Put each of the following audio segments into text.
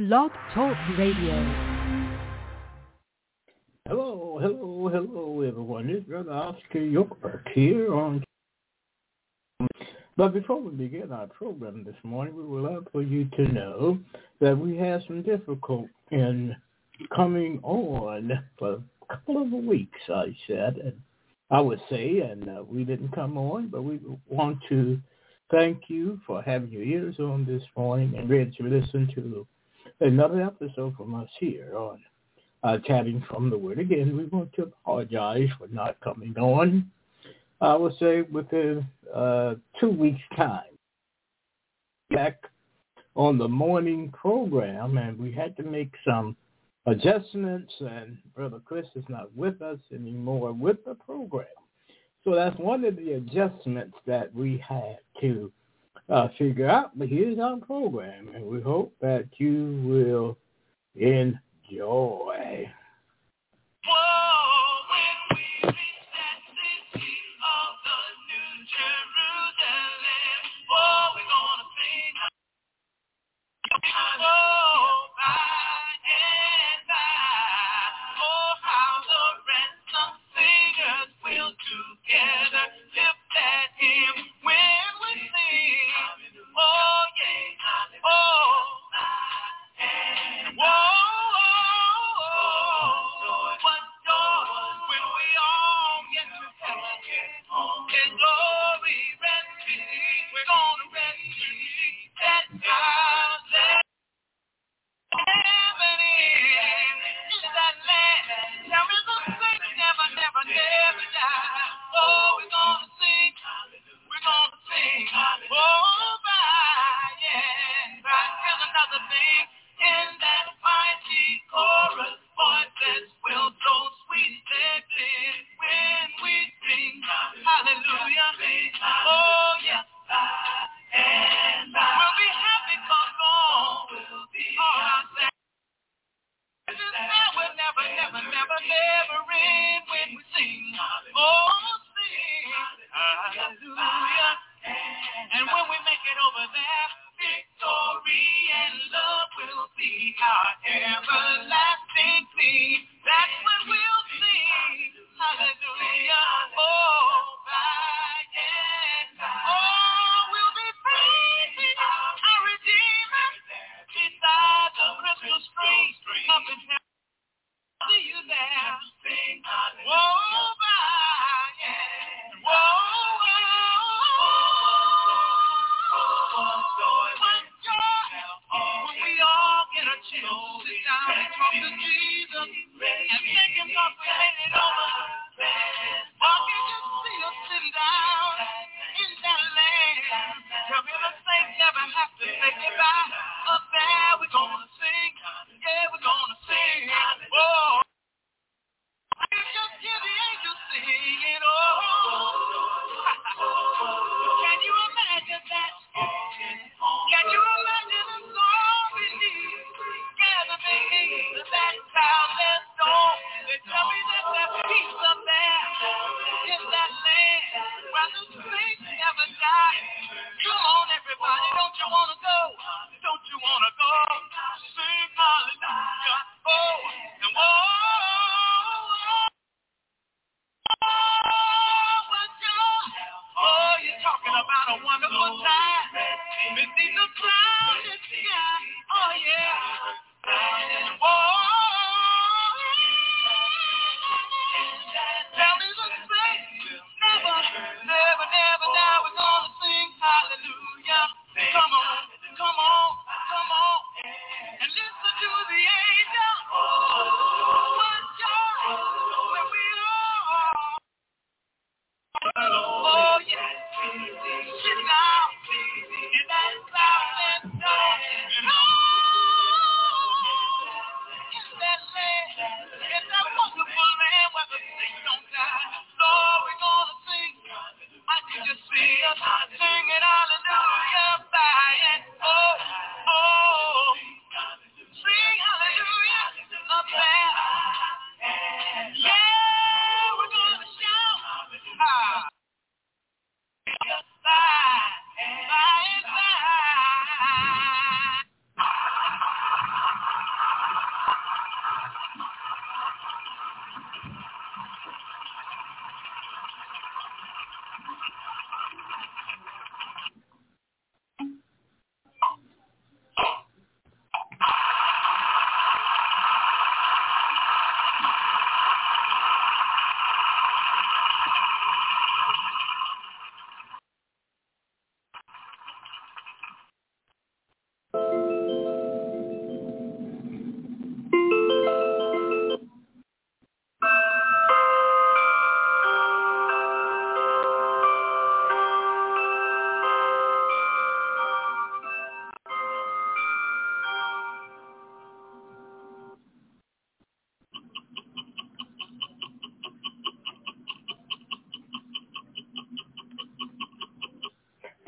Blog Talk Radio. Hello, everyone. It's Brother Oscar York here on. But before we begin our program this morning, we would love for you to know that we had some difficulty in coming on for a couple of weeks, I would say, and we didn't come on, but we want to thank you for having your ears on this morning and ready to listen to another episode from us here on Chatting from the Word. Again, we want to apologize for not coming on, I would say, within 2 weeks' time. Back on the morning program, and we had to make some adjustments, and Brother Chris is not with us anymore with the program. So that's one of the adjustments that we had to figure out. But here's our program, and we hope that you will enjoy. Peace.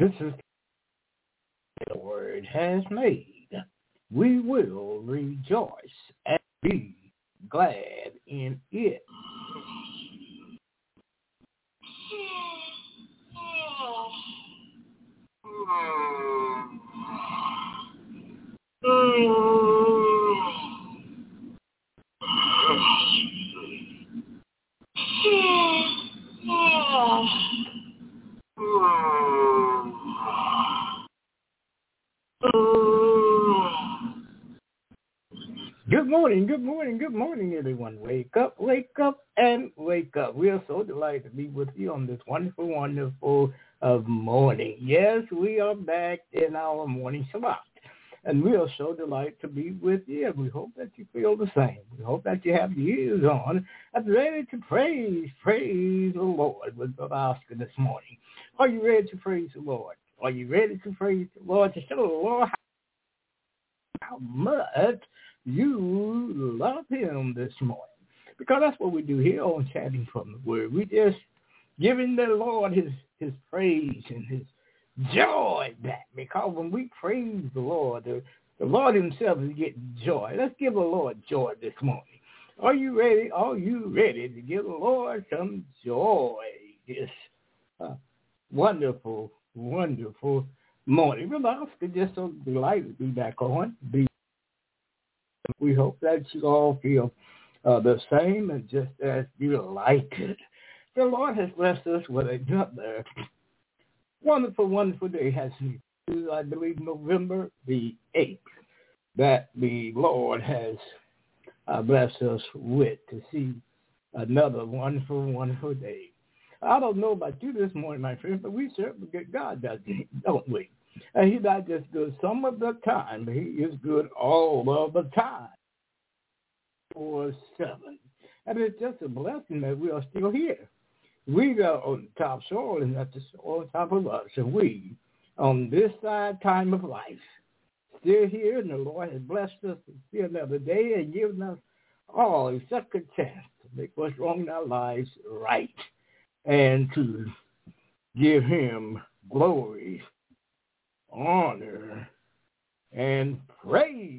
This is the word has made. We will rejoice and be glad in it. Good morning, everyone. Wake up, and wake up. We are so delighted to be with you on this wonderful morning. Yes, we are back in our morning Shabbat, and we are so delighted to be with you. We hope that you feel the same. We hope that you have your ears on and ready to praise the Lord with the Oscar this morning. Are you ready to praise the Lord? Are you ready to praise the Lord, to show the Lord how much you love him this morning? Because that's what we do here on Chatting from the Word. We just giving the Lord his praise and his joy back. Because when we praise the Lord Lord himself is getting joy. Let's give the Lord joy this morning. Are you ready? Are you ready to give the Lord some joy this wonderful morning? Brother Oscar, just so delighted to be back on. We hope that you all feel the same and just as delighted. The Lord has blessed us with another wonderful day. Has I believe November the 8th that the Lord has blessed us with to see another wonderful day. I don't know about you this morning, my friend, but we serve a good God, don't we? And he's not just good some of the time, but he is good all of the time. 4/7. And it's just a blessing that we are still here. We are on top soil and not the soil on top of us. And we, on this side time of life, still here, and the Lord has blessed us to see another day and given us all a second chance to make what's wrong in our lives right and to give him glory, honor, and praise.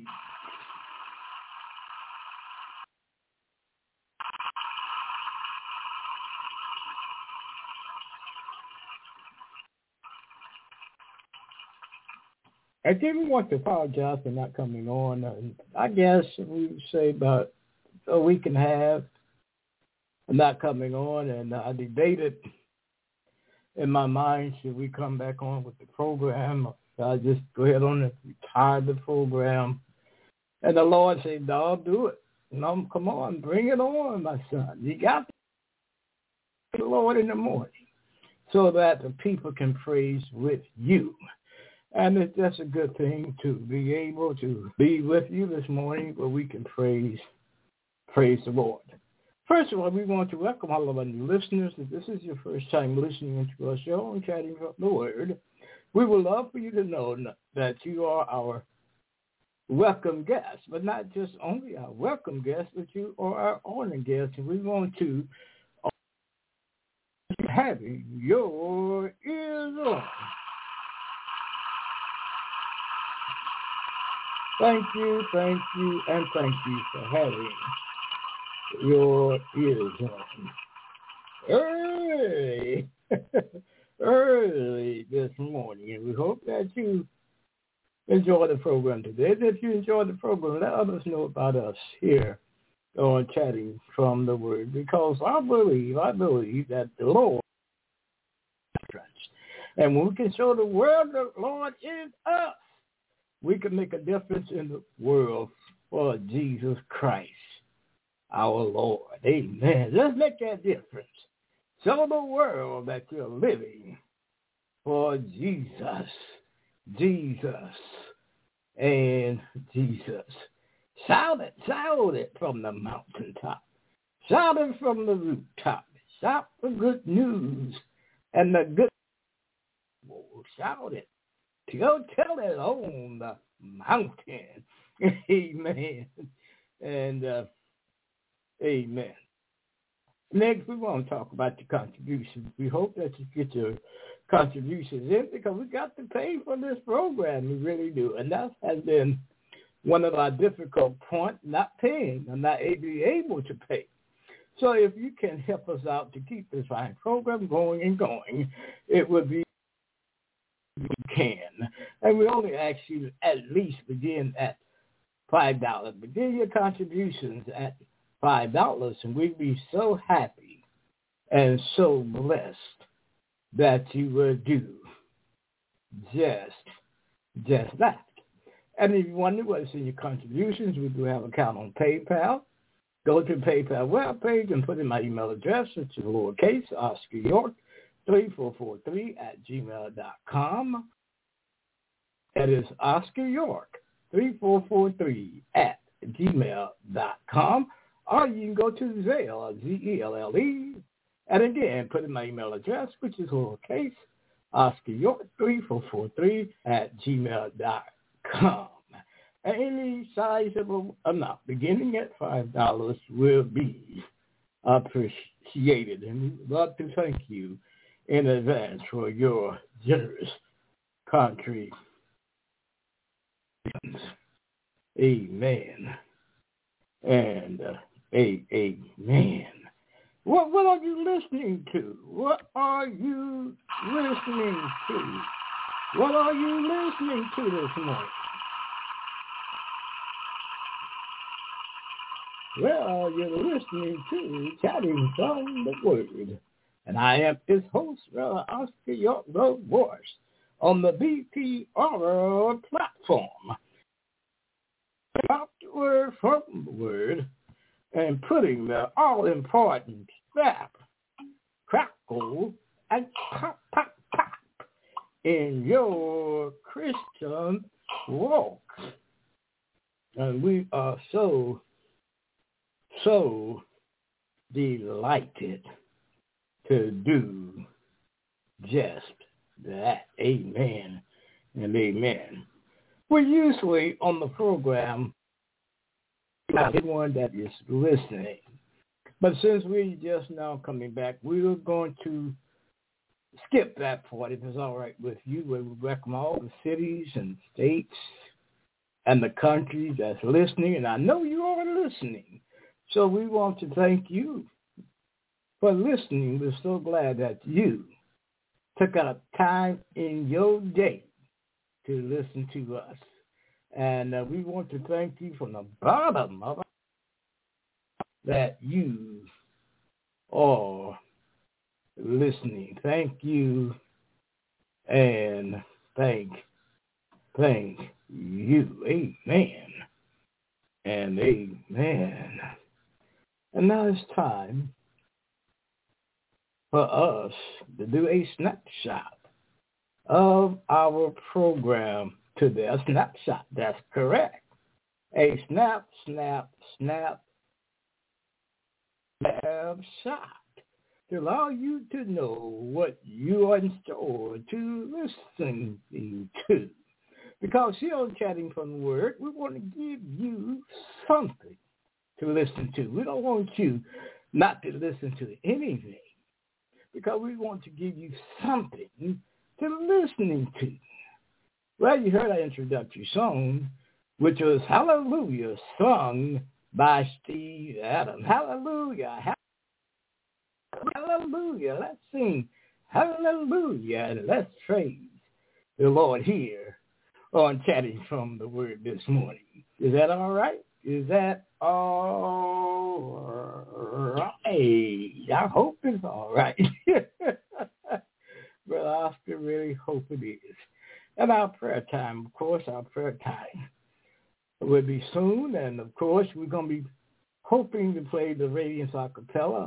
I didn't want to apologize for not coming on. I guess we would say about a week and a half not coming on, and I debated in my mind, should we come back on with the program? Should I just go ahead on and retire the program? And the Lord said, no, do it. No, come on, bring it on, my son. You got the Lord in the morning so that the people can praise with you. And it's just a good thing to be able to be with you this morning where we can praise the Lord. First of all, we want to welcome all of our new listeners. If this is your first time listening into our show and Chatting from the Word, we would love for you to know that you are our welcome guest, but not just only our welcome guest, but you are our honored guest, and we want to having your ears on. Thank you, and thank you for having your ears on. Early this morning, and we hope that you enjoy the program today. If you enjoy the program, let others know about us here on Chatting from the Word, because I believe that the Lord is us. And when we can show the world the Lord is us, we can make a difference in the world for Jesus Christ, our Lord. Amen. Let's make that difference. Show the world that you're living for Jesus. And Jesus. Shout it from the mountaintop. Shout it from the rooftop. Shout the good news and the good. Shout it. Go tell it on the mountain. Amen. And amen. Next, we want to talk about the contributions. We hope that you get your contributions in because we got to pay for this program. We really do. And that has been one of our difficult points, not paying or not being able to pay. So if you can help us out to keep this fine program going and going, it would be we can. And we only ask you at least begin at $5. Begin your contributions at $5, and we'd be so happy and so blessed that you would do just that. And if you wonder what's in your contributions, we do have an account on PayPal. Go to the PayPal webpage and put in my email address, which is lowercase, Oscar York, 3443@gmail.com. That is Oscar York, 3443@gmail.com. Or you can go to Zelle, Z-E-L-L-E. And again, put in my email address, which is lowercase, Oscar York, 3443@gmail.com. Any sizable amount beginning at $5 will be appreciated. And we'd love to thank you in advance for your generous contributions. Amen. And amen. What are you listening to? What are you listening to? What are you listening to this morning? Well, you're listening to Chatting from the Word. And I am his host, Brother Oscar York, the voice, on the BPR platform. About the word from the Word and putting the all-important snap, crackle, and pop, pop, pop in your Christian walk. And we are so delighted to do just that. Amen and amen. We're usually on the program, everyone that is listening. But since we're just now coming back, we're going to skip that part, if it's all right with you, where we welcome all the cities and states and the countries that's listening. And I know you are listening. So we want to thank you for listening. We're so glad that you took out time in your day to listen to us. And we want to thank you from the bottom of our that you are listening. Thank you and thank you. Amen and amen. And now it's time for us to do a snapshot of our program today. A snapshot, that's correct. A snapshot to allow you to know what you are in store to listen to. Because here on Chatting from the Word, we want to give you something to listen to. We don't want you not to listen to anything because we want to give you something to listening to. Well, you heard our introductory song, which was Hallelujah, sung by Steve Adams. Hallelujah. Hallelujah. Let's sing hallelujah and let's praise the Lord here on Chatting from the Word this morning. Is that all right? Is that all right? I hope it's all right. Brother Oscar, really hope it is. And our prayer time, of course, will be soon. And, of course, we're going to be hoping to play the Radiance a cappella.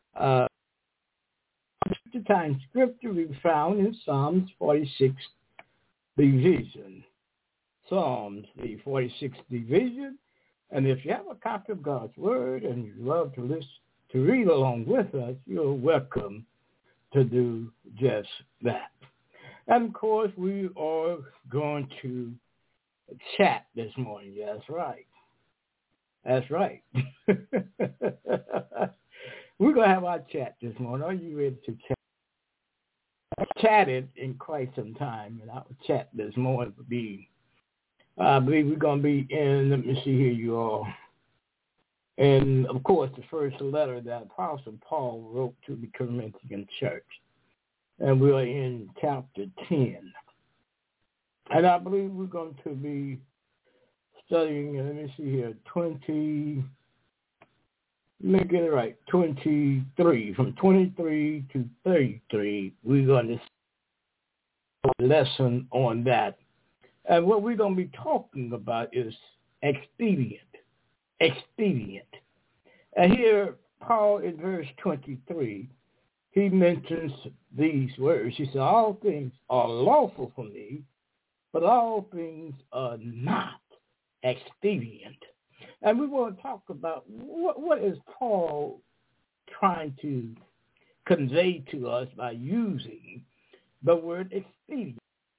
The time scripture we found in Psalms 46 division. Psalms, the 46th division. And if you have a copy of God's Word and you love to listen, to read along with us, you're welcome to do just that. And, of course, we are going to chat this morning. Yeah, that's right. That's right. We're going to have our chat this morning. Are you ready to chat? I chatted in quite some time, and our chat this morning will be, I believe we're going to be in, let me see here, you all. And, of course, the first letter that Apostle Paul wrote to the Corinthian church. And we're in chapter 10. And I believe we're going to be studying, let me see here, 23, from 23 to 33. We're going to see a lesson on that. And what we're going to be talking about is expedient. And here, Paul in verse 23, he mentions these words. He said, all things are lawful for me, but all things are not expedient. And we want to talk about what is Paul trying to convey to us by using the word expedient.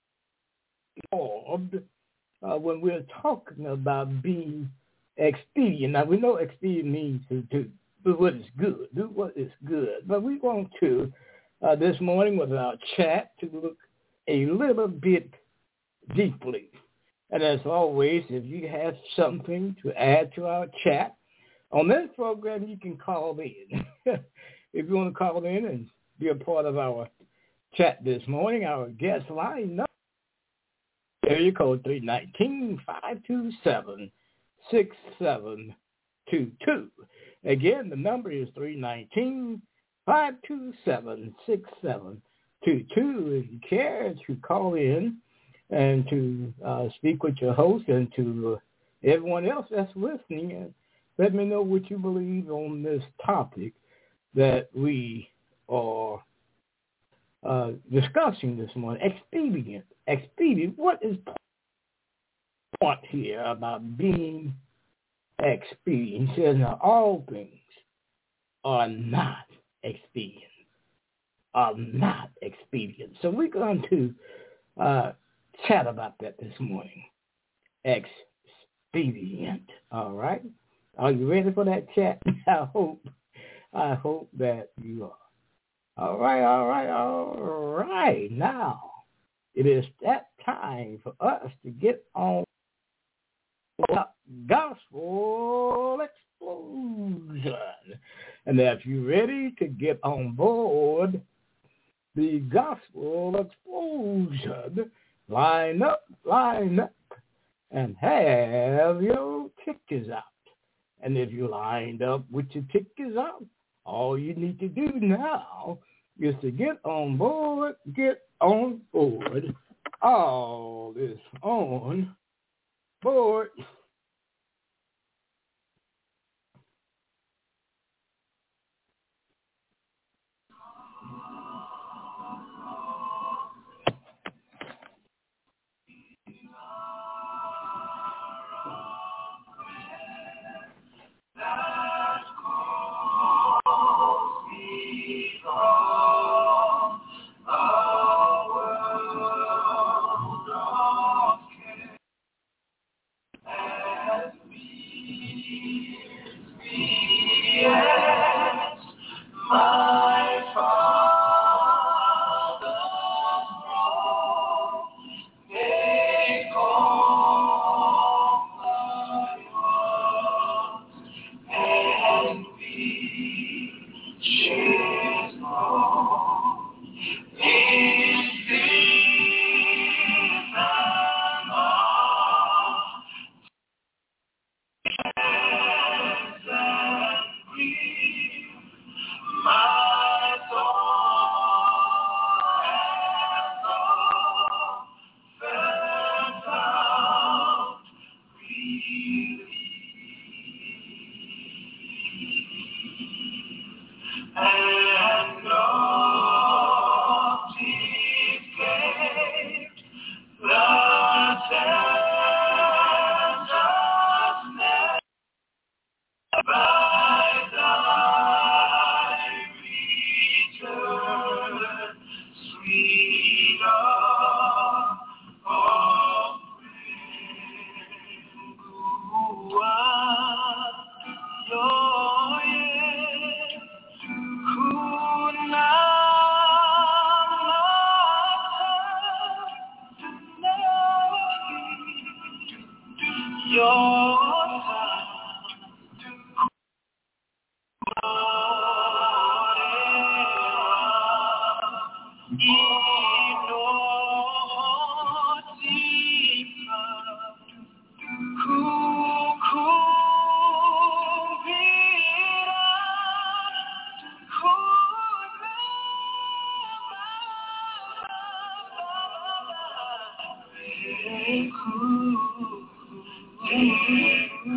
When we're talking about being expedient. Now, we know expedient means to do what is good, But we want to, this morning with our chat, to look a little bit deeply. And as always, if you have something to add to our chat, on this program, you can call in. If you want to call in and be a part of our chat this morning, our guest line number, area code 319-527-6722. Again, the number is 319-527-6722. If you care to call in and to speak with your host and to everyone else that's listening, and let me know what you believe on this topic that we are discussing this morning. Expedient. What is the point here about being expedient? He says, now all things are not expedient. So we're going to chat about that this morning. Expedient. All right. Are you ready for that chat? I hope that you are. All right. Now, it is that time for us to get on the Gospel Explosion. And if you're ready to get on board the Gospel Explosion, line up, and have your tickets out. And if you lined up with your tickets out, all you need to do now is to get on board. All is on board.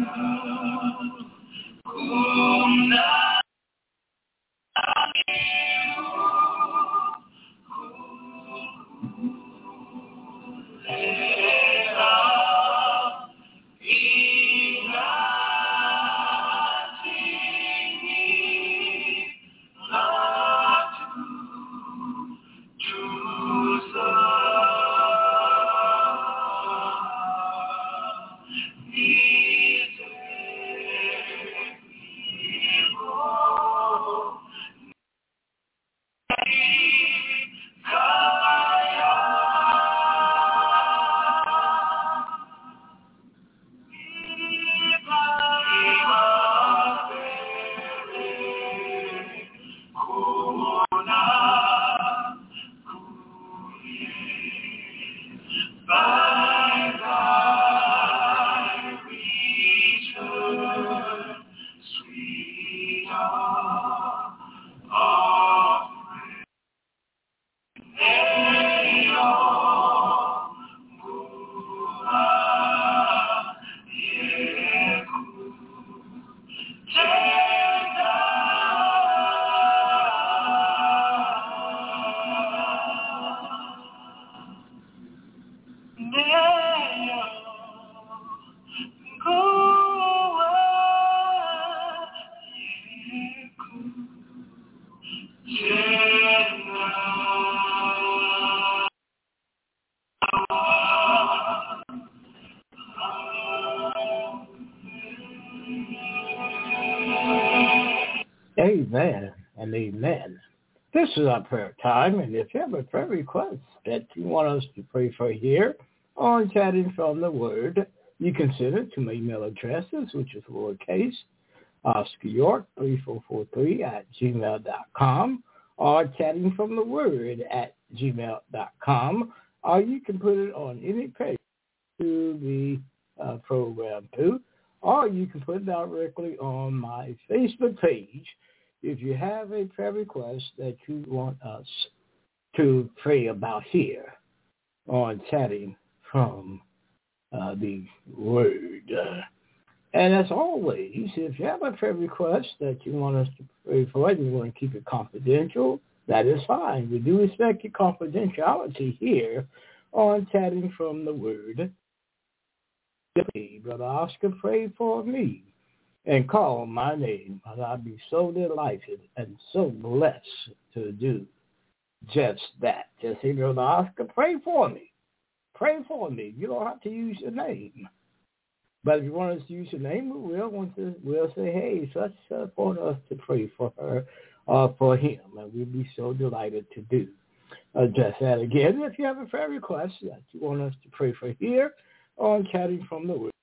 Amen and amen. This is our prayer time, and if you have a prayer request that you want us to pray for here on Chatting from the Word, you can send it to my email addresses, which is lowercase, OscarYork3443 @gmail.com, or chattingfromtheword @gmail.com, or you can put it on any page to the program too, or you can put it directly on my Facebook page if you have a prayer request that you want us to pray about here on Chatting from the Word. And as always, if you have a prayer request that you want us to pray for and you want to keep it confidential, that is fine. We do respect your confidentiality here on Chatting from the Word. Brother Oscar, pray for me and call my name, and I'll be so delighted and so blessed to do just that. Just say, Brother Oscar, pray for me. Pray for me. You don't have to use your name. But if you want us to use your name, we'll say, hey, such want us to pray for her or for him, and we'll be so delighted to do just that. Again, if you have a prayer request that you want us to pray for here on Chatting from the Word,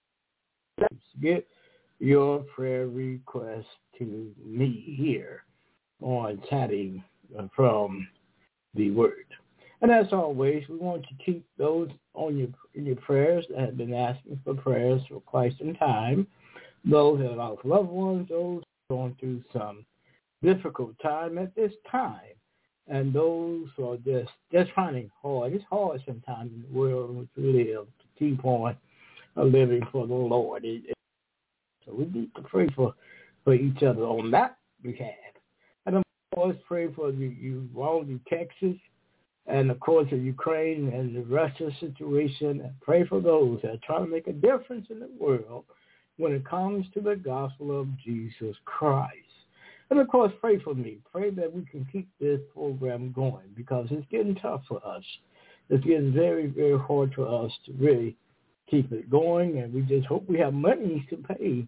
get your prayer request to me here on Chatting from the Word. And as always, we want to keep those in your prayers that have been asking for prayers for quite some time. Those that have lost loved ones, those going through some difficult time at this time, and those who are just finding hard. It's hard sometimes in the world in which we live to keep on living for the Lord. So we need to pray for each other on that behalf. And of course, pray for you all in Texas, and of course, the Ukraine and the Russia situation. And pray for those that are trying to make a difference in the world when it comes to the gospel of Jesus Christ. And of course, pray for me. Pray that we can keep this program going, because it's getting tough for us. It's getting very, very hard for us to really keep it going, and we just hope we have money to pay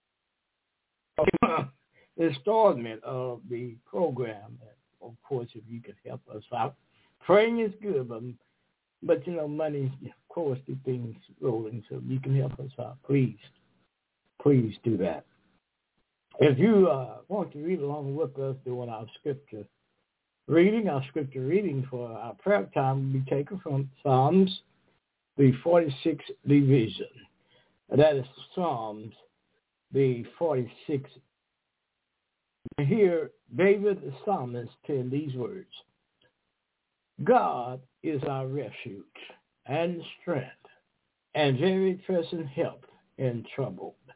the installment of the program. And of course, if you can help us out, praying is good, but money, of course, the things rolling. So if you can help us out, please do that. If you want to read along with us doing our scripture reading for our prayer time will be taken from Psalms, the 46th division. That is Psalms, the 46th. Here, David the psalmist penned these words: God is our refuge and strength and very present help in trouble.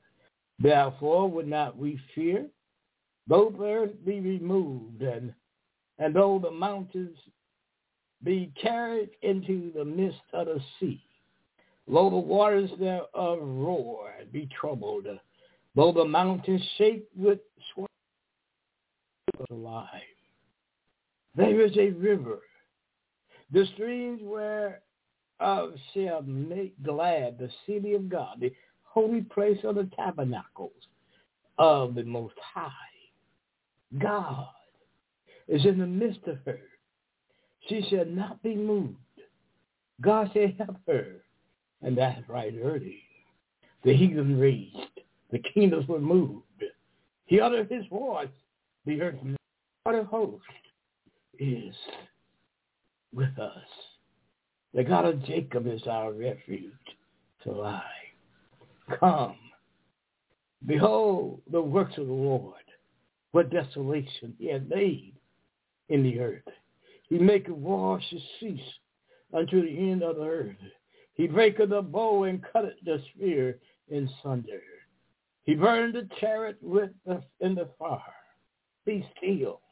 Therefore would not we fear, though the earth be removed, and though the mountains be carried into the midst of the sea, though the waters thereof roar and be troubled, though the mountains shake with swelling alive. There is a river, the streams whereof shall make glad the city of God, the holy place of the tabernacles of the Most High. God is in the midst of her. She shall not be moved. God shall help her. And that's right early. The heathen raised. The kingdoms were moved. He uttered his voice. The earth of hosts is with us. The God of Jacob is our refuge to lie. Come, behold the works of the Lord, what desolation he hath made in the earth. He maketh war to cease unto the end of the earth. He breaketh the bow and cutteth the spear in sunder. He burned the chariot in the fire. Be still,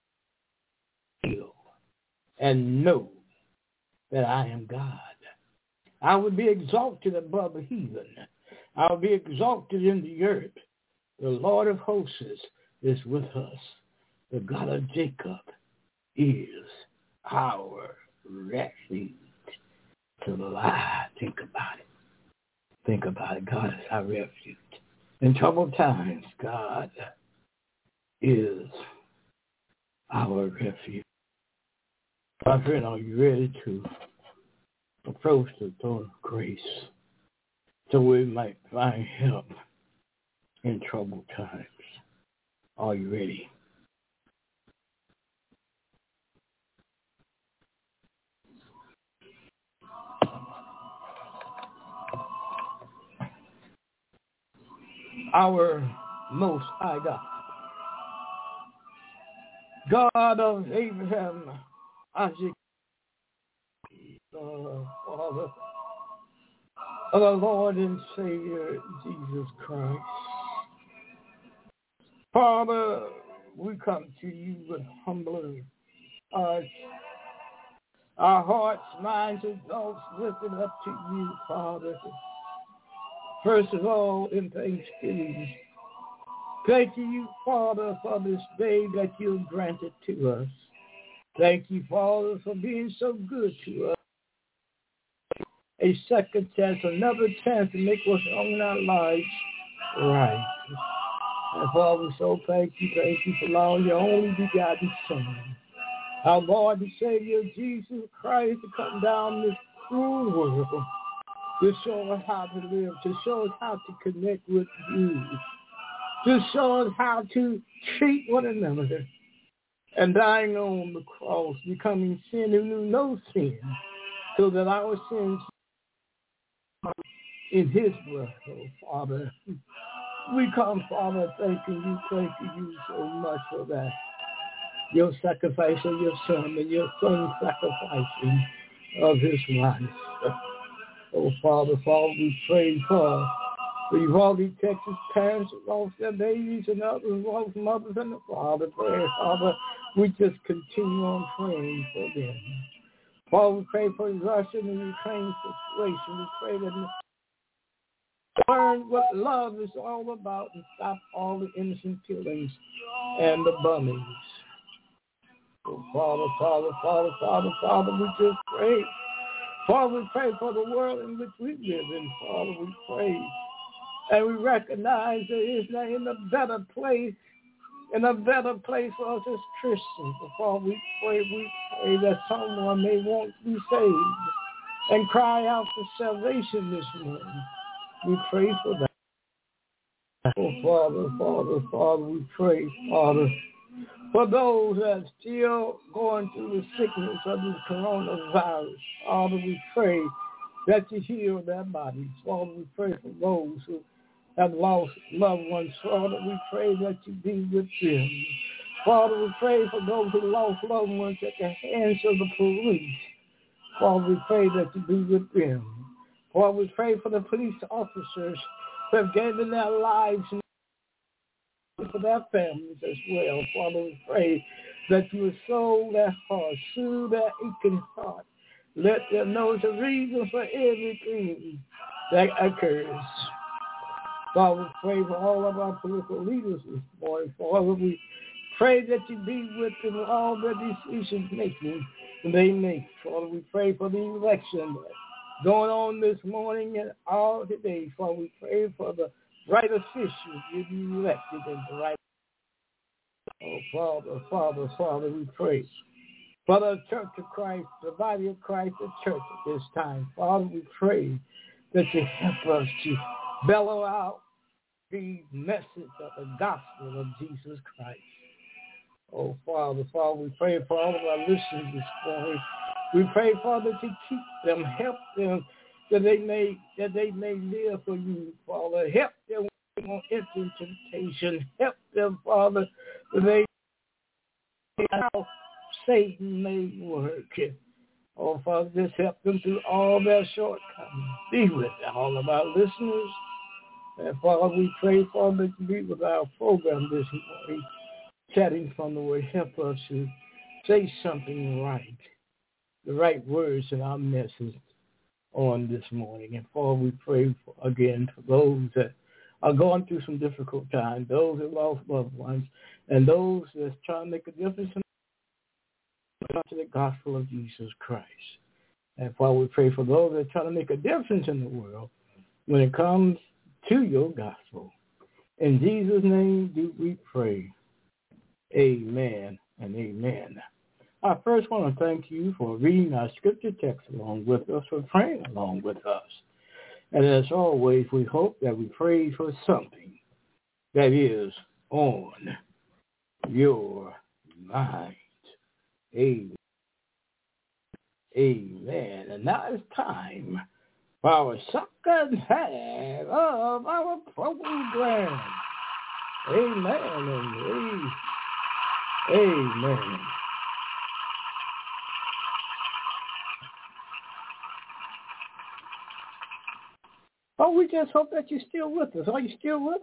and know that I am God. I will be exalted above the heathen. I will be exalted in the earth. The Lord of hosts is with us. The God of Jacob is our refuge to lie. Think about it. Think about it. God is our refuge. In troubled times, God is our refuge. My friend, are you ready to approach the throne of grace so we might find help in troubled times? Are you ready? Our Most High God, God of Abraham, Isaac, Father of our Lord and Savior, Jesus Christ. Father, we come to you with humble hearts. Our hearts, minds, and thoughts lifted up to you, Father. First of all, in thanksgiving. Thank you, Father, for this day that you've granted to us. Thank you, Father, for being so good to us. A second chance, another chance to make what's wrong in our lives right. And Father, so thank you for allowing your only begotten Son, our Lord and Savior, Jesus Christ, to come down this cruel world to show us how to live, to show us how to connect with you, to show us how to treat one another, and dying on the cross, becoming sin who knew no sin, so that our sins in his blood, oh Father. We come, Father, thanking you so much for that. Your sacrifice of your Son and your Son's sacrificing of his life. Oh, Father, we pray for all these Texas parents who lost their babies and others who lost mothers and the father. Pray, Father, we just continue on praying for them. Father, we pray for Russia and Ukraine situation. We pray that learn what love is all about and stop all the innocent killings and the bombings. So Father, we just pray. Father, we pray for the world in which we live in. Father, we pray. And we recognize there is not in a better place for us as Christians. So Father, we pray that someone may want to be saved and cry out for salvation this morning. We pray for that. Oh, Father, we pray, Father, for those that are still going through the sickness of this coronavirus. Father, we pray that you heal their bodies. Father, we pray for those who have lost loved ones. Father, we pray that you be with them. Father, we pray for those who lost loved ones at the hands of the police. Father, we pray that you be with them. Father, we pray for the police officers who have given their lives for their families as well. Father, we pray that you would soothe their heart, soothe their aching heart. Let them know the reason for everything that occurs. Father, we pray for all of our political leaders this morning. Father, we pray that you be with them in all the decisions making they make. Father, we pray for the election going on this morning and all today. Father, we pray for the right officials to be elected in the right. Oh, Father, we pray for the Church of Christ, the body of Christ, the church at this time. Father, we pray that you help us to bellow out the message of the gospel of Jesus Christ. Oh, Father, we pray for all of our listeners this morning. We pray, Father, to keep them, help them, that they may live for you, Father. Help them when they won't enter into temptation. Help them, Father, that they how Satan may work. Oh, Father, just help them through all their shortcomings. Be with all of our listeners. And Father, we pray, Father, to be with our program this morning, chatting from the word. Help us to say something right, the right words in our message on this morning. And Father, we pray again for those that are going through some difficult times, those that lost loved ones, and those that's trying to make a difference in the gospel of Jesus Christ. And Father, we pray for those that are trying to make a difference in the world when it comes to your gospel. In Jesus' name do we pray. Amen and amen. I first want to thank you for reading our scripture text along with us, for praying along with us. And as always, we hope that we pray for something that is on your mind. Amen. Amen. And now it's time for our second half of our program. Amen and amen. Oh, we just hope that you're still with us. Are you still with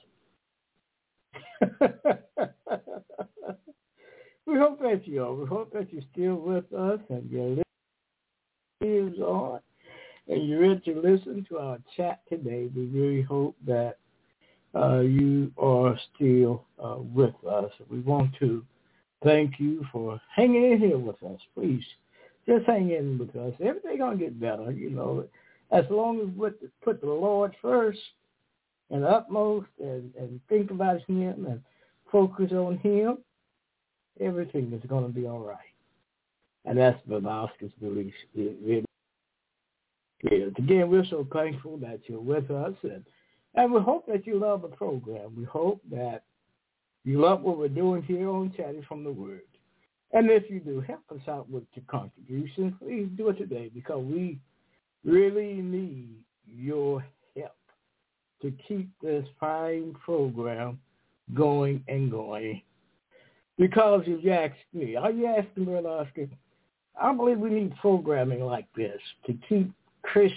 us? We hope that you are. We hope that you're still with us and your ears on and you're ready to listen to our chat today. We really hope that you are still with us. We want to thank you for hanging in here with us. Please, just hang in with us. Everything's going to get better, you know. As long as we put the Lord first and utmost and think about him and focus on him, everything is going to be all right. And that's Babowski's belief. It is. Again, we're so thankful that you're with us, and we hope that you love the program. We hope that you love what we're doing here on Chatting from the Word. And if you do, help us out with your contributions. Please do it today, because we really need your help to keep this fine program going and going. Because if you ask me, are you asking, Brother Oscar? I believe we need programming like this to keep Christians,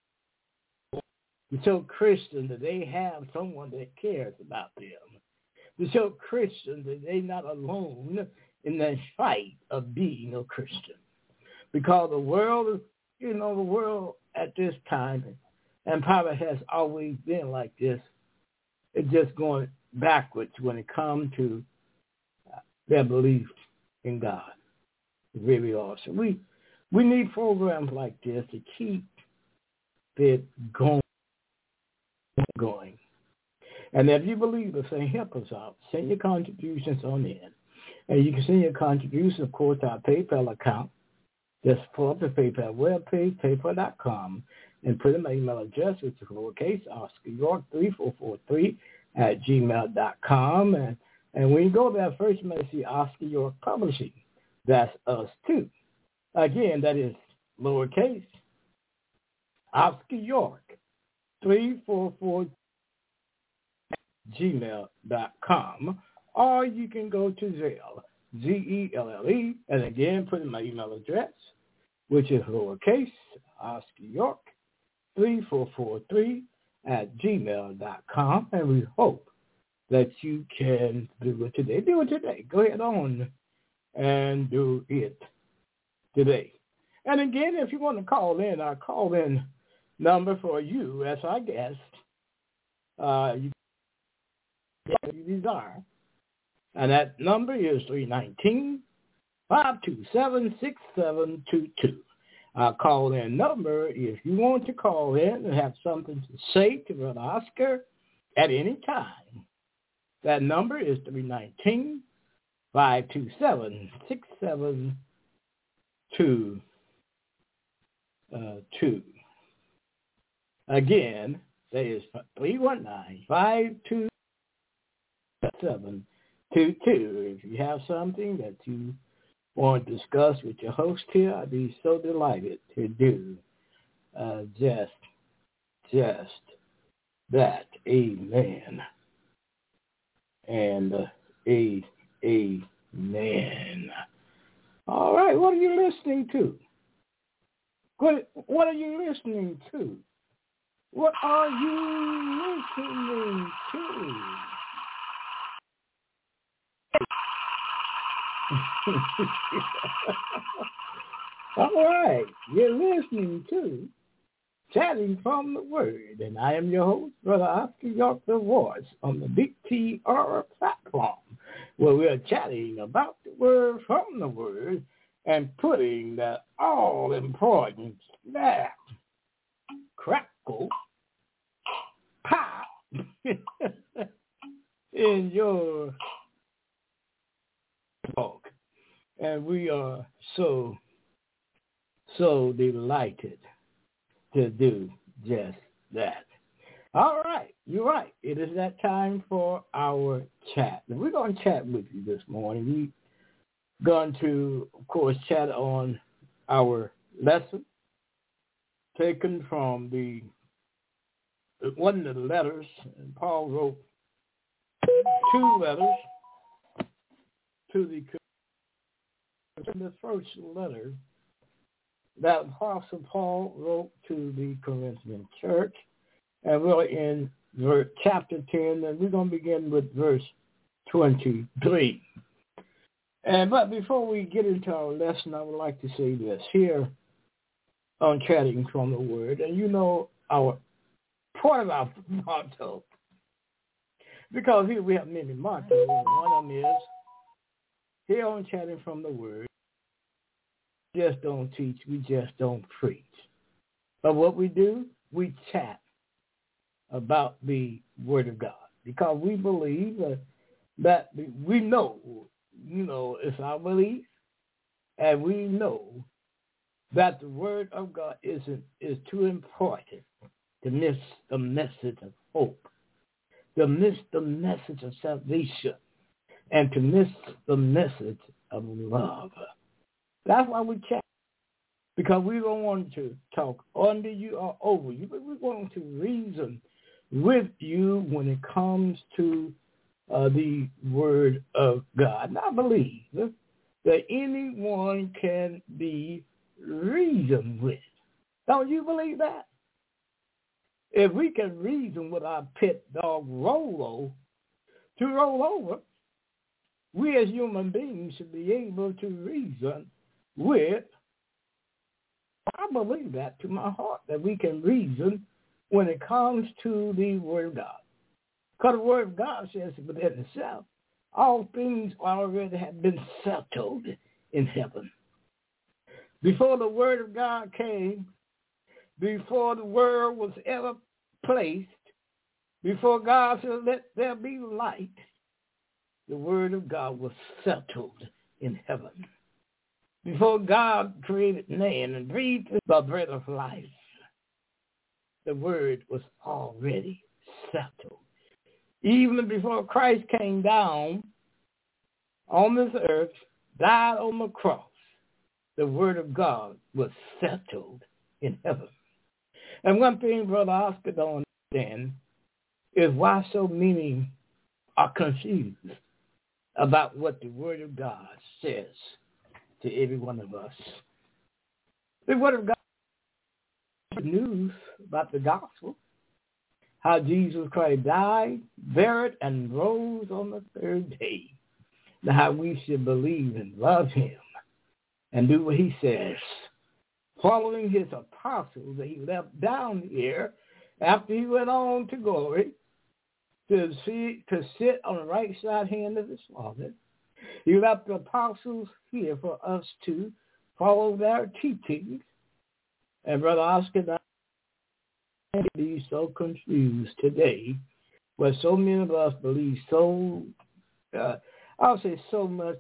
to show Christians that they have someone that cares about them, to show Christians that they're not alone in that fight of being a Christian. Because the world is, the world at this time, and probably has always been like this, it's just going backwards when it comes to their belief in God. It really are. So we need programs like this to keep it going. And if you believe us, say, help us out. Send your contributions on in. And you can send your contributions, of course, to our PayPal account. Just pull up the PayPal webpage, paypal.com, and put in my email address, which is lowercase, OscarYork3443@gmail.com. And when you go there, first you may see Oscar York Publishing. That's us too. Again, that is lowercase, Oscar York 344@gmail.com. Or you can go to Zelle, Zelle, and again, put in my email address, which is lowercase, Oscar York 3443 gmail.com, and we hope that you can do it today. Do it today. Go ahead on and do it today. And again, if you want to call in, our call-in number for you as our guest, you desire. And that number is 319-527-6722. Our call-in number, if you want to call in and have something to say to Brother Oscar at any time, that number is 319-527-6722. Again, that is 319-527-6722. If you have something that you want to discuss with your host here, I'd be so delighted to do just that. Amen. And amen. All right, what are you listening to? What are you listening to? What are you listening to? All right, you're listening to Chatting from the Word, and I am your host, Brother Oscar York, the voice on the Big TR platform, where we are chatting about the Word from the Word and putting that all-important snap, crackle, pop in your talk. And we are so delighted to do just that. All right, you're right. It is that time for our chat. And we're going to chat with you this morning. We're going to, of course, chat on our lesson taken from one of the letters. And Paul wrote 2 letters to the first letter that Apostle Paul wrote to the Corinthian church. And we're in chapter 10, and we're going to begin with verse 23. But before we get into our lesson, I would like to say this here on Chatting from the Word. And you know our part of our motto, because here we have many mottos. One of them is, here on Chatting from the Word, we just don't teach, we just don't preach. But what we do, we chat about the Word of God, because we believe that we know, it's our belief, and we know that the Word of God is too important to miss the message of hope, to miss the message of salvation, and to miss the message of love. That's why we chat, because we don't want to talk under you or over you, but we want to reason with you when it comes to the Word of God. And I believe that anyone can be reasoned with. Don't you believe that? If we can reason with our pet dog Rolo to roll over, we as human beings should be able to reason with, I believe that to my heart, that we can reason when it comes to the Word of God. Because the Word of God says within itself, all things already have been settled in heaven. Before the Word of God came, before the Word was ever placed, before God said, let there be light, the Word of God was settled in heaven. Before God created man and breathed the breath of life, the Word was already settled. Even before Christ came down on this earth, died on the cross, the Word of God was settled in heaven. And one thing Brother Oscar don't understand is why so many are confused about what the Word of God says to every one of us. The Word of God is news about the gospel, how Jesus Christ died, buried, and rose on the third day. Now how we should believe and love him and do what he says. Following his apostles that he left down here after he went on to glory to sit on the right side hand of his Father. He left the apostles here for us to follow their teachings. And Brother Oscar, I be so confused today, where so many of us believe I'll say so much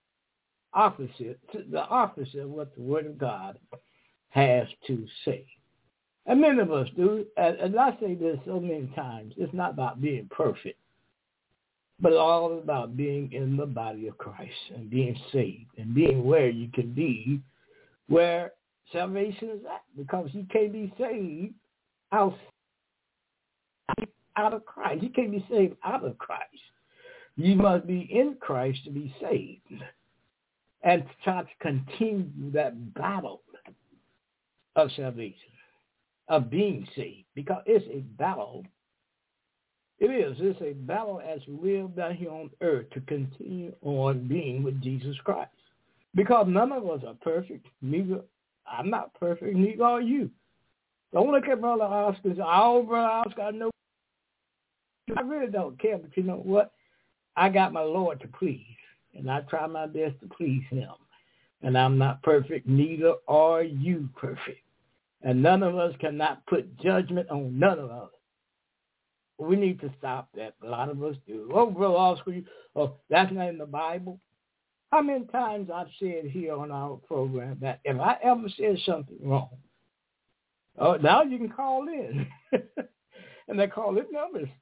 the opposite of what the Word of God has to say. And many of us do, and I say this so many times, it's not about being perfect, but all about being in the body of Christ and being saved and being where you can be, where salvation is at, because you can't be saved out of Christ. You can't be saved out of Christ. You must be in Christ to be saved and to try to continue that battle of salvation, of being saved, because it's a battle. It is. It's a battle as we live down here on earth to continue on being with Jesus Christ. Because none of us are perfect. Neither I'm not perfect, neither are you. Don't look at Brother Oscar and say, oh, Brother Oscar, I know. I really don't care, but you know what? I got my Lord to please, and I try my best to please him. And I'm not perfect, neither are you perfect. And none of us cannot put judgment on none of us. We need to stop that. A lot of us do. Oh, Brother Oscar, that's not in the Bible. How many times I've said here on our program that if I ever said something wrong, now you can call in. And the call-in number is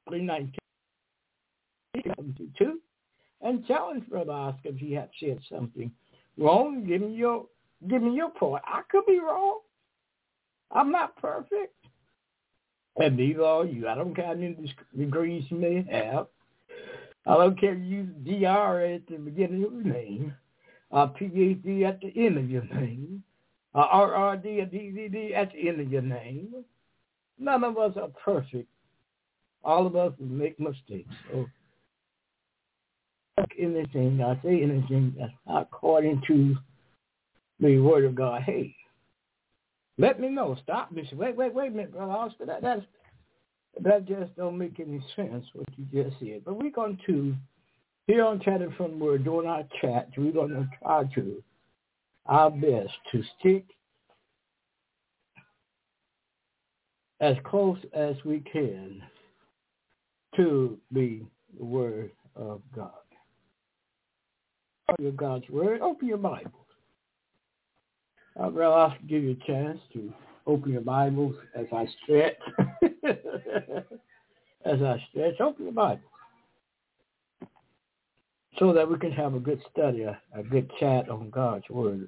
319-722. And challenge Brother Oscar if he had said something wrong. Give me your part. I could be wrong. I'm not perfect. And neither are you. I don't care how many degrees you may have. I don't care if you use DR at the beginning of your name, PhD at the end of your name, RRD or DVD at the end of your name. None of us are perfect. All of us make mistakes. So anything, I say anything that's not according to the Word of God. Hey, let me know. Stop me. Wait a minute, Brother Oscar. That just don't make any sense, what you just said. But we're going to, here on Chatting from the Word, during our chat, we're going to try to our best to stick as close as we can to the Word of God. God's Word, open your Bibles. Brother, I'll give you a chance to open your Bibles as I stretch. Open your Bible so that we can have a good study, a good chat on God's Word.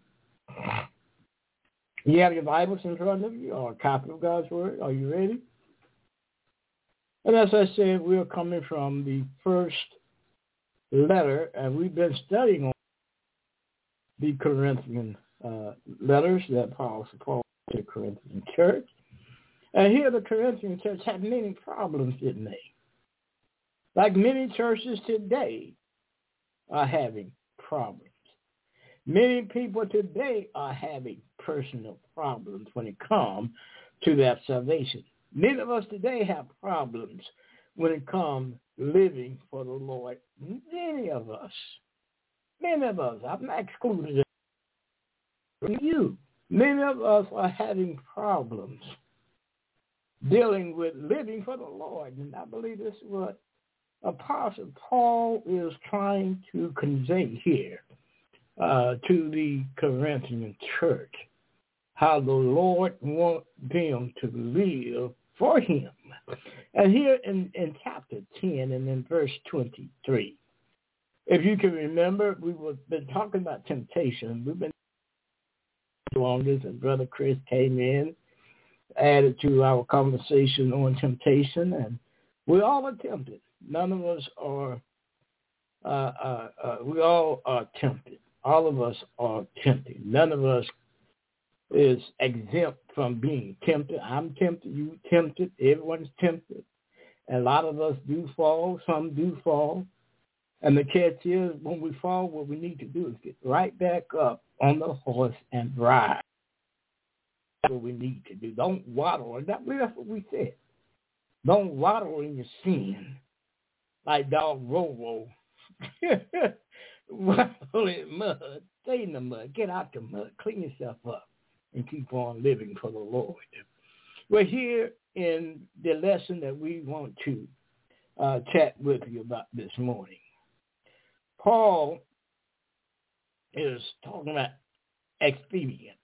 You have your Bibles in front of you or a copy of God's Word? Are you ready? And as I said, we're coming from the first letter, and we've been studying on the Corinthian letters that Paul to the Corinthian church. And here the Corinthian church had many problems, didn't they? Like many churches today are having problems. Many people today are having personal problems when it comes to their salvation. Many of us today have problems when it comes living for the Lord. Many of us, I'm not excluding you. Many of us are having problems dealing with living for the Lord. And I believe this is what Apostle Paul is trying to convey here to the Corinthian church, how the Lord wants them to live for him. And here in chapter 10 and in verse 23, if you can remember, we've been talking about temptation. We've been longest, and Brother Chris came in, added to our conversation on temptation, and we all are tempted. None of us are, we all are tempted. All of us are tempted. None of us is exempt from being tempted. I'm tempted, you tempted, everyone's tempted. And a lot of us do fall. Some do fall. And the catch is, when we fall, what we need to do is get right back up on the horse and ride. That's what we need to do. Don't waddle. That's what we said. Don't waddle in your sin like dog Roro. Waddle in mud. Stay in the mud. Get out the mud. Clean yourself up and keep on living for the Lord. We're here in the lesson that we want to chat with you about this morning. Paul is talking about expedient.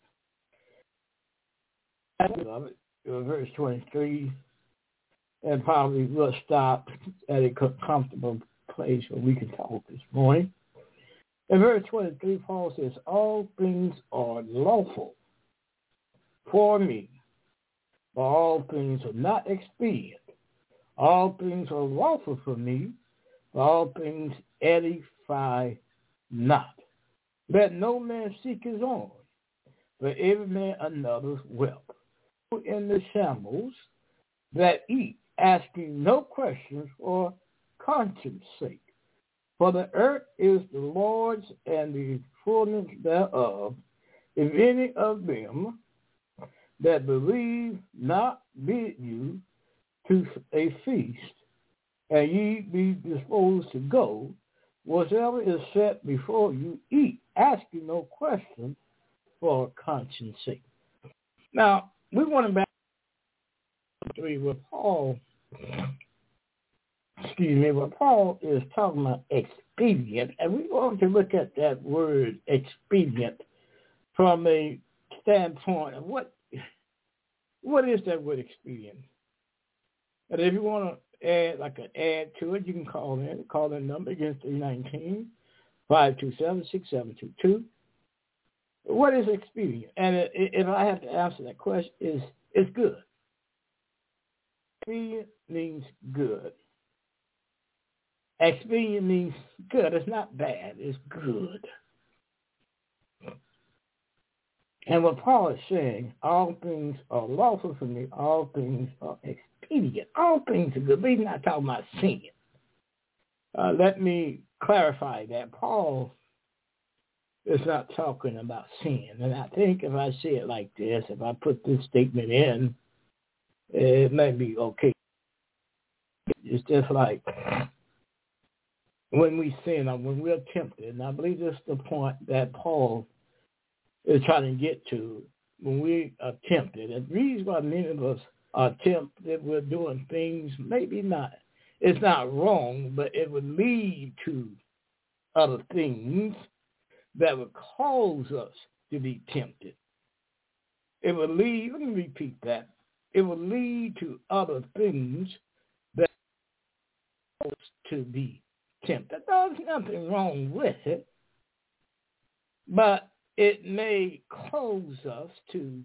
Verse 23, and probably we'll stop at a comfortable place where we can talk this morning. In verse 23, Paul says, all things are lawful for me, but all things are not expedient. All things are lawful for me, but all things edify not. Let no man seek his own, but every man another's wealth. In the shambles that eat, asking no questions for conscience sake. For the earth is the Lord's and the fullness thereof. If any of them that believe not bid you to a feast, and ye be disposed to go, whatever is set before you, eat, asking no question for conscience sake. Now, we want to back to 3 where Paul is talking about expedient, and we want to look at that word expedient from a standpoint of what is that word expedient? And if you want to add to it, you can call the number again, 319-527-6722. What is expedient? And if I have to answer that question, it's good. Expedient means good. Expedient means good. It's not bad. It's good. And what Paul is saying, all things are lawful for me. All things are expedient. All things are good. But he's not talking about sin. Let me clarify that. Paul is not talking about sin. And I think if I say it like this, if I put this statement in, it may be okay. It's just like when we sin or when we're tempted, and I believe this is the point that Paul is trying to get to when we are tempted. And the reason why many of us are tempted, we're doing things, maybe not, it's not wrong, but it would lead to other things that would cause us to be tempted. It would lead, let me repeat that, it would lead to other things that cause us to be tempted. There's nothing wrong with it, but it may cause us to,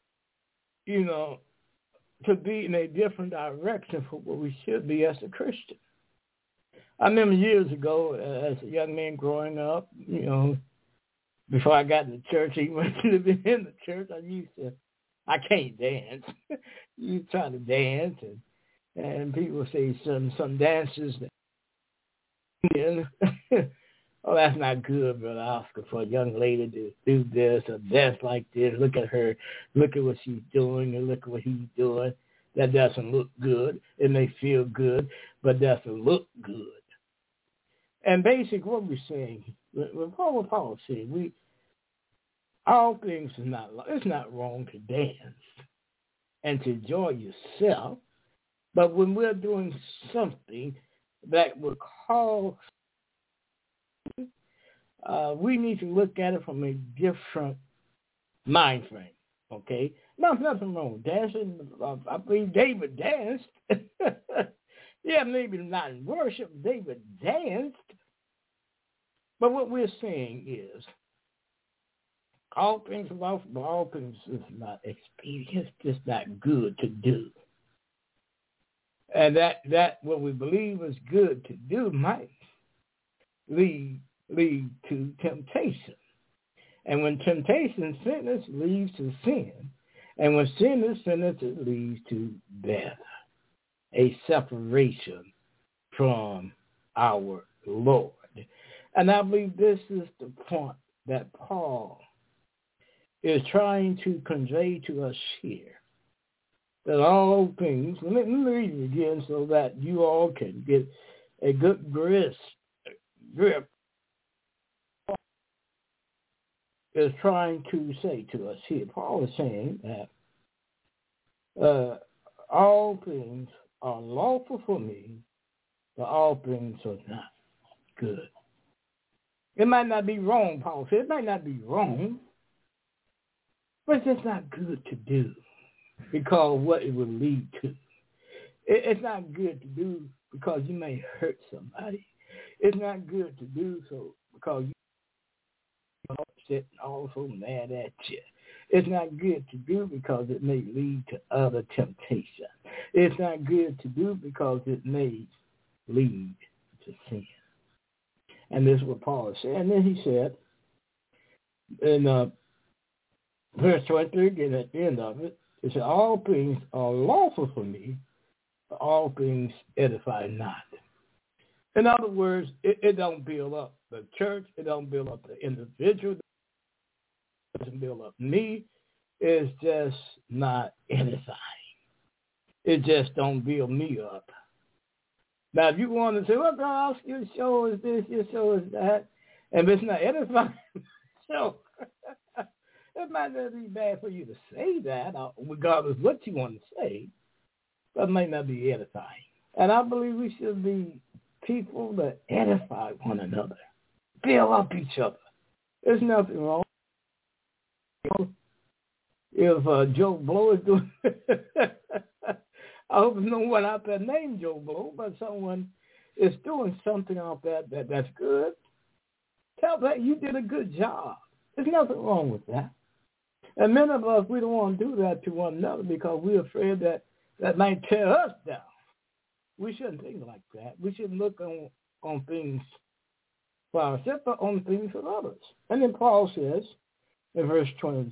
to be in a different direction from what we should be as a Christian. I remember years ago, as a young man growing up, before I got in the church, even living in the church, I can't dance. You try to dance, and people say some dances that, oh, that's not good, Brother Oscar, for a young lady to do this or dance like this. Look at her. Look at what she's doing, and look at what he's doing. That doesn't look good. It may feel good, but doesn't look good. And basically what we're saying, what Paul said, all things it's not wrong to dance and to enjoy yourself, but when we're doing something that would cause, we need to look at it from a different mind frame, okay? Nothing wrong with dancing. I believe David danced. Yeah, maybe not in worship. David danced. But what we're saying is, all things are lawful, but all things is not expedient. It's just not good to do. And that what we believe is good to do might lead to temptation. And when temptation sinners leads to sin. And when sin is sinners, it leads to death. a separation from our Lord. And I believe this is the point that Paul is trying to convey to us here. That all things, let me read it again so that you all can get a good grip. Is trying to say to us here. Paul is saying that all things are lawful for me, but all things are not good. It might not be wrong, Paul said. It might not be wrong, but it's just not good to do because of what it would lead to. It's not good to do because you may hurt somebody. It's not good to do so because you're upset and also mad at you. It's not good to do because it may lead to other temptation. It's not good to do because it may lead to sin. And this is what Paul is saying. And then he said in verse 23, again at the end of it, he said, all things are lawful for me, but all things edify not. In other words, it don't build up the church. It don't build up the individual. It doesn't build up me. It's just not edifying. It just don't build me up. Now, if you want to say, well, God, your show is this, your show is that, and if it's not edifying, so it might not be bad for you to say that, regardless of what you want to say, but it might not be edifying. And I believe we should be people that edify one another, build up each other. There's nothing wrong. If Joe Blow is doing I hope no one out there named Joe Blow, but someone is doing something out there that's good. Tell that you did a good job. There's nothing wrong with that. And many of us, we don't want to do that to one another because we're afraid that might tear us down. We shouldn't think like that. We should look on things for ourselves, but on things for others. And then Paul says in verse 20,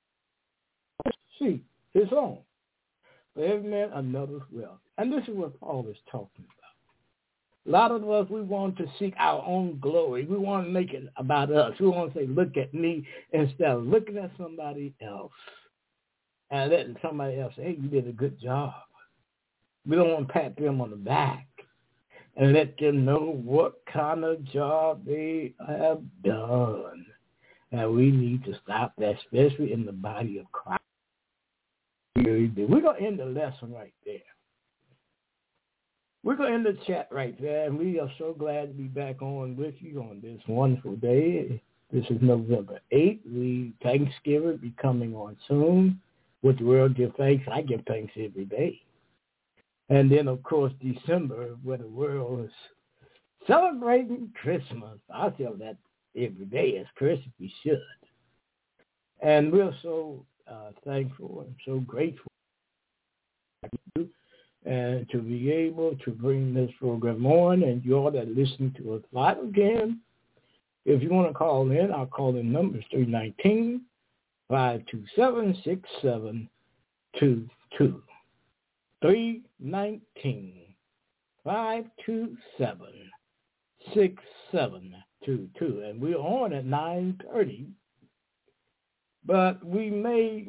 seek his own. For every man another's wealth. And this is what Paul is talking about. A lot of us, we want to seek our own glory. We want to make it about us. We want to say, look at me, instead of looking at somebody else and letting somebody else say, hey, you did a good job. We don't want to pat them on the back and let them know what kind of job they have done. And we need to stop that, especially in the body of Christ. We're going to end the lesson right there. We're going to end the chat right there, and we are so glad to be back on with you on this wonderful day. This is November 8th. Thanksgiving be coming on soon. With the world give thanks, I give thanks every day. And then, of course, December, where the world is celebrating Christmas. I tell that every day as Christmas we should. And we're so thankful and so grateful and to be able to bring this program on. And you all that are listening to us live again, if you want to call in, our call-in number is 319-527-6722. 319-527-6722. And we're on at 9:30. But we may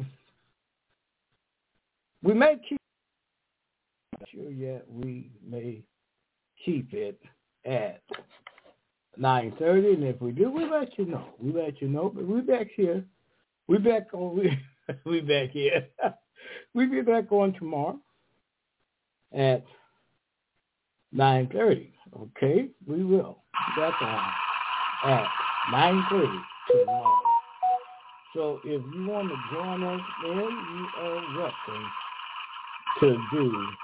keep, not sure yet, we may keep it at 9:30, and if we do, we let you know. But we're back here. We back here. We'll be back on tomorrow at 9:30. Okay, we will be back on at 9:30 tomorrow. So if you want to join us then, you are welcome to do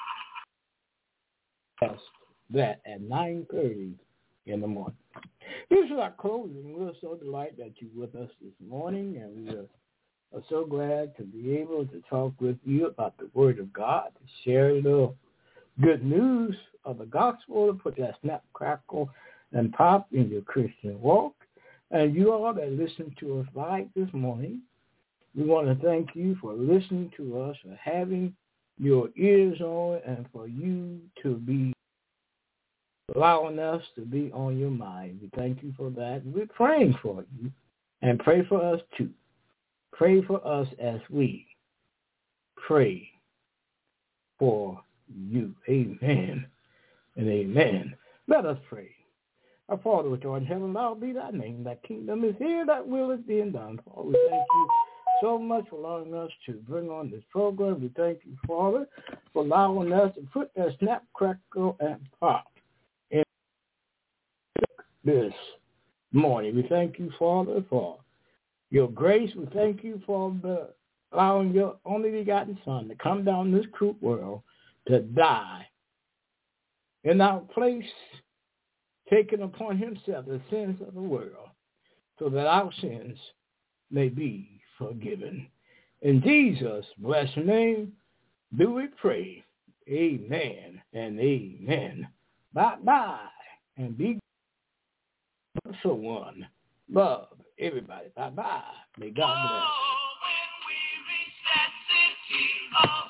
just that at 9:30 in the morning. This is our closing. We're so delighted that you're with us this morning, and we are so glad to be able to talk with you about the Word of God, to share a little good news of the gospel, to put that snap, crackle, and pop in your Christian walk. And you all that listen to us live this morning, we want to thank you for listening to us, for having your ears on and for you to be allowing us to be on your mind. We thank you for that. We're praying for you and pray for us too. Pray for us as we pray for you. Amen and amen. Let us pray. Our Father which art in heaven, hallowed be thy name. Thy kingdom is here, thy will is being done. Father, we thank you so much for allowing us to bring on this program. We thank you, Father, for allowing us to put that snap, crackle, and pop in this morning. We thank you, Father, for your grace. We thank you for allowing your only begotten Son to come down this cruel world to die in our place, taking upon himself the sins of the world, so that our sins may be forgiven. In Jesus' blessed name do we pray. Amen and amen. Bye-bye. And be so one. Love everybody. Bye-bye. May God bless.